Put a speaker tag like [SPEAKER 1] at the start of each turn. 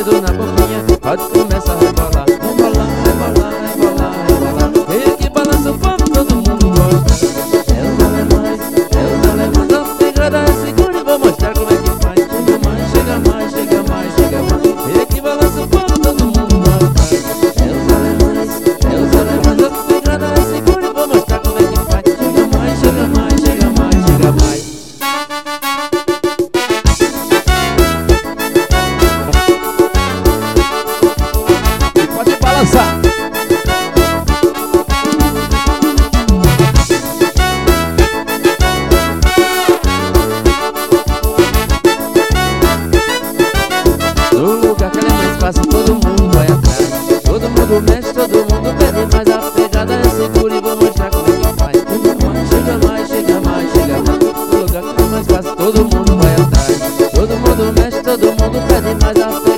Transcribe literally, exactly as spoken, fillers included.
[SPEAKER 1] dedo na boquinha, pode começar a rebolar, rebolar, rebolar, rebolar, rebolar. Ele que balança o fogo, todo mundo gosta. É os alemães, é os alemães. A pegada é segura e vou mostrar como é que faz. Chega mais, chega mais, chega mais, chega mais. Ele que balança o fogo, todo mundo gosta. É os alemães, é os alemães. A pegada é segura e vou mostrar como é que faz. Chega mais, chega mais, chega mais, chega mais. Pode balançar. No lugar que ele é mais fácil, todo mundo vai atrás. Todo mundo mexe, todo mundo pede, mas a pegada é segura e vou mostrar como é que faz. Chega mais, chega mais, chega mais. No lugar que ele é mais fácil, todo mundo vai atrás. Todo mundo mexe, todo mundo pede, mas a pegada